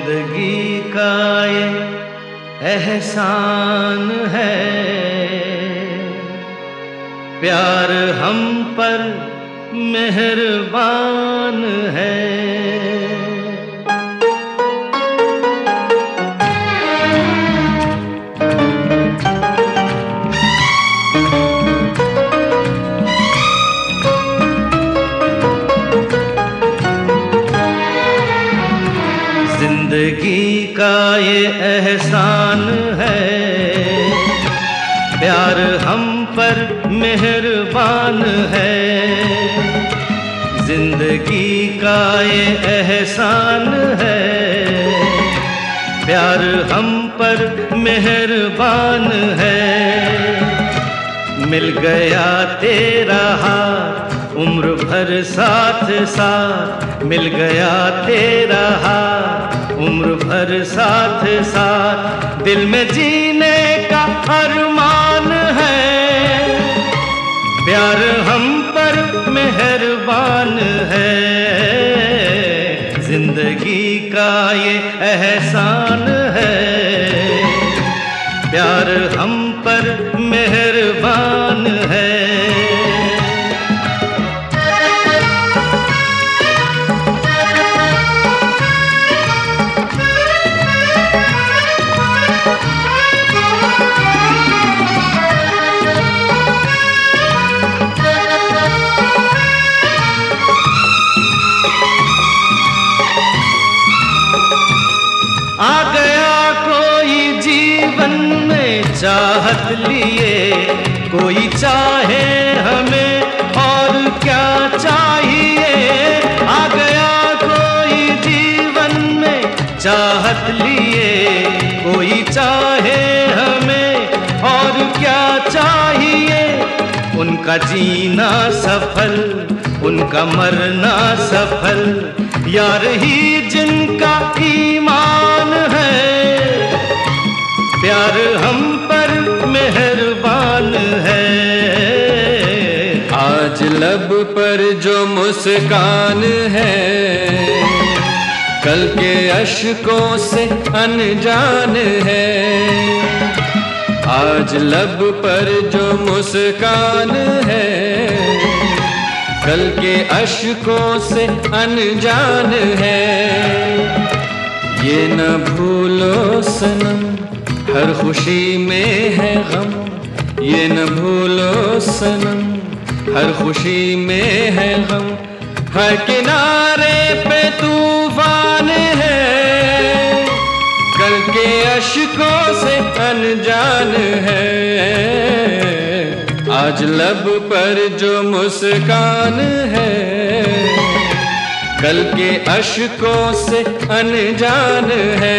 जिंदगी का ये एहसान है, प्यार हम पर मेहरबान है। जिंदगी का ये एहसान है, प्यार हम पर मेहरबान है। जिंदगी का ये एहसान है, प्यार हम पर मेहरबान है। मिल गया तेरा हाथ उम्र भर साथ साथ, मिल गया तेरा हाथ उम्र भर साथ साथ। दिल में जीने का अरमान है, प्यार हम पर मेहरबान है। जिंदगी का ये एहसान है, प्यार हम पर मेहरबान है। आ गया कोई जीवन में चाहत लिए, कोई चाहे हमें और क्या चाहिए। आ गया कोई जीवन में चाहत लिए, कोई चाहे हमें और क्या चाहिए। उनका जीना सफल, उनका मरना सफल, यार ही जिनका ईमान है। प्यार हम पर मेहरबान है। आज लब पर जो मुस्कान है, कल के अश्कों से अनजान है। आज लब पर जो मुस्कान है, कल के अश्कों से अनजान है। ये न भूलो सनम, हर खुशी में है गम। ये न भूलो सनम, हर खुशी में है गम। हर किनारे पे तूफान है, कल के अश्कों से अनजान है। आज लब पर जो मुस्कान है, कल के अश्कों से अनजान है।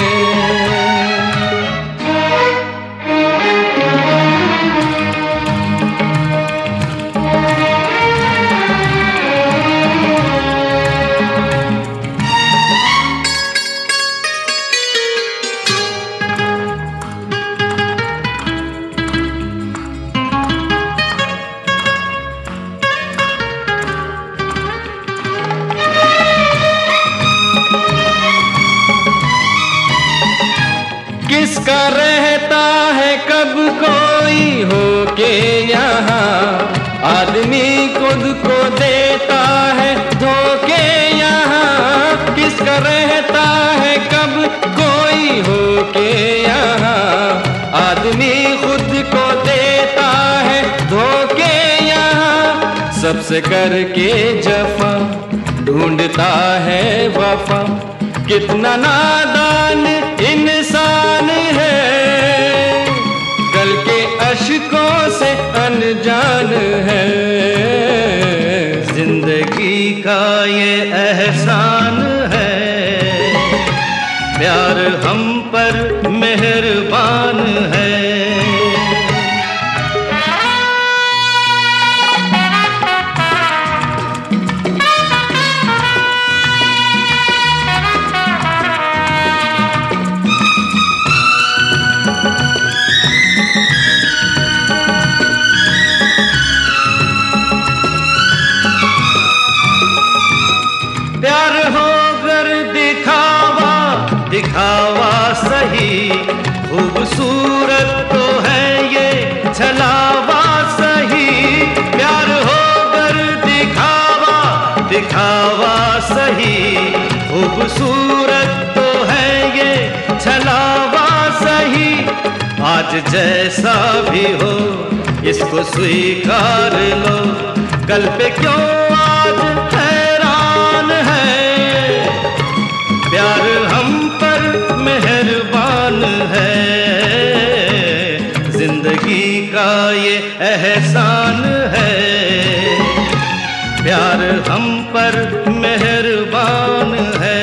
किसका रहता है कब कोई हो के यहाँ, आदमी खुद को देता है धोखे यहाँ। किसका रहता है कब कोई हो के यहाँ, आदमी खुद को देता है धोखे यहाँ। सबसे करके जफा ढूंढता है वफा, कितना नादान इंसान है। कल के अश्कों से अनजान है। जिंदगी का ये एहसान है, प्यार हम पर मेहरबान है। प्यार हो गर दिखावा आज जैसा भी हो इसको स्वीकार लो, कल पे क्यों आज हैरान है, प्यार हम पर मेहरबान है, जिंदगी का ये एहसान है, प्यार हम पर मेहरबान है।